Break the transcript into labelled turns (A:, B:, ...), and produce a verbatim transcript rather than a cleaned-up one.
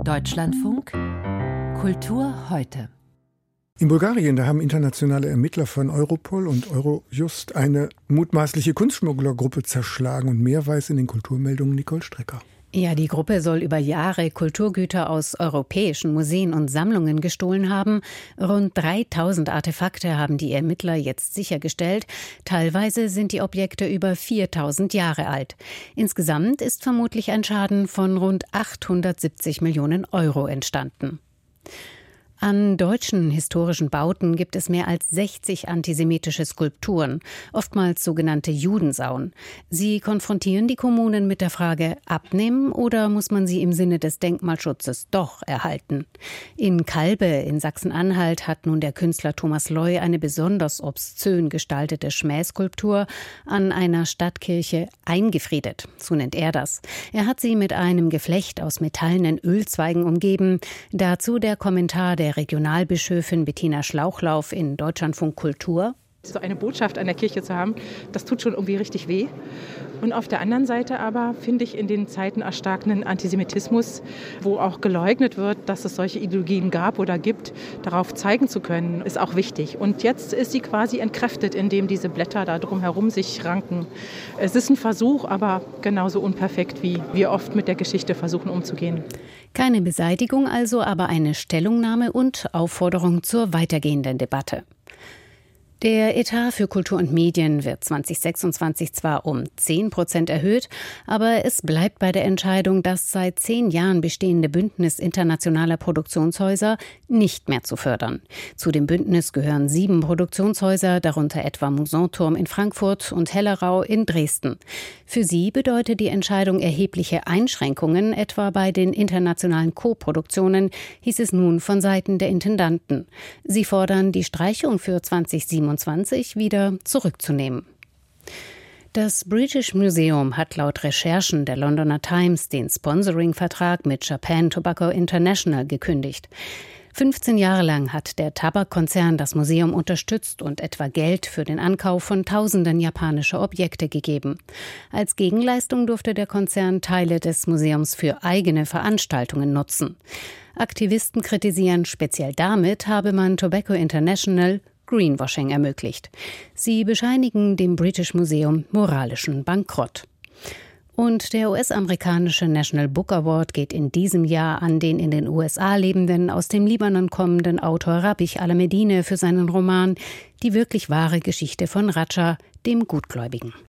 A: Deutschlandfunk Kultur heute.
B: In Bulgarien, da haben internationale Ermittler von Europol und Eurojust eine mutmaßliche Kunstschmugglergruppe zerschlagen. Und mehr weiß in den Kulturmeldungen Nicole Strecker.
C: Ja, die Gruppe soll über Jahre Kulturgüter aus europäischen Museen und Sammlungen gestohlen haben. Rund dreitausend Artefakte haben die Ermittler jetzt sichergestellt. Teilweise sind die Objekte über viertausend Jahre alt. Insgesamt ist vermutlich ein Schaden von rund achthundertsiebzig Millionen Euro entstanden. An deutschen historischen Bauten gibt es mehr als sechzig antisemitische Skulpturen, oftmals sogenannte Judensauen. Sie konfrontieren die Kommunen mit der Frage, abnehmen oder muss man sie im Sinne des Denkmalschutzes doch erhalten? In Kalbe in Sachsen-Anhalt hat nun der Künstler Thomas Loy eine besonders obszön gestaltete Schmähskulptur an einer Stadtkirche eingefriedet, so nennt er das. Er hat sie mit einem Geflecht aus metallenen Ölzweigen umgeben. Dazu der Kommentar der Regionalbischöfin Bettina Schlauchlauf in Deutschlandfunk Kultur.
D: So eine Botschaft an der Kirche zu haben, das tut schon irgendwie richtig weh. Und auf der anderen Seite aber finde ich in den Zeiten erstarkenden Antisemitismus, wo auch geleugnet wird, dass es solche Ideologien gab oder gibt, darauf zeigen zu können, ist auch wichtig. Und jetzt ist sie quasi entkräftet, indem diese Blätter da drumherum sich ranken. Es ist ein Versuch, aber genauso unperfekt, wie wir oft mit der Geschichte versuchen umzugehen.
C: Keine Beseitigung also, aber eine Stellungnahme und Aufforderung zur weitergehenden Debatte. Der Etat für Kultur und Medien wird zwanzig sechsundzwanzig zwar um zehn Prozent erhöht, aber es bleibt bei der Entscheidung, das seit zehn Jahren bestehende Bündnis internationaler Produktionshäuser nicht mehr zu fördern. Zu dem Bündnis gehören sieben Produktionshäuser, darunter etwa Musanturm in Frankfurt und Hellerau in Dresden. Für sie bedeutet die Entscheidung erhebliche Einschränkungen, etwa bei den internationalen Co-Produktionen, hieß es nun von Seiten der Intendanten. Sie fordern die Streichung für zwanzig siebenundzwanzig wieder zurückzunehmen. Das British Museum hat laut Recherchen der Londoner Times den Sponsoring-Vertrag mit Japan Tobacco International gekündigt. fünfzehn Jahre lang hat der Tabakkonzern das Museum unterstützt und etwa Geld für den Ankauf von Tausenden japanischer Objekte gegeben. Als Gegenleistung durfte der Konzern Teile des Museums für eigene Veranstaltungen nutzen. Aktivisten kritisieren, speziell damit habe man Tobacco International Greenwashing ermöglicht. Sie bescheinigen dem British Museum moralischen Bankrott. Und der U S-amerikanische National Book Award geht in diesem Jahr an den in den U S A lebenden, aus dem Libanon kommenden Autor Rabih Alamedine für seinen Roman »Die wirklich wahre Geschichte von Raja, dem Gutgläubigen«.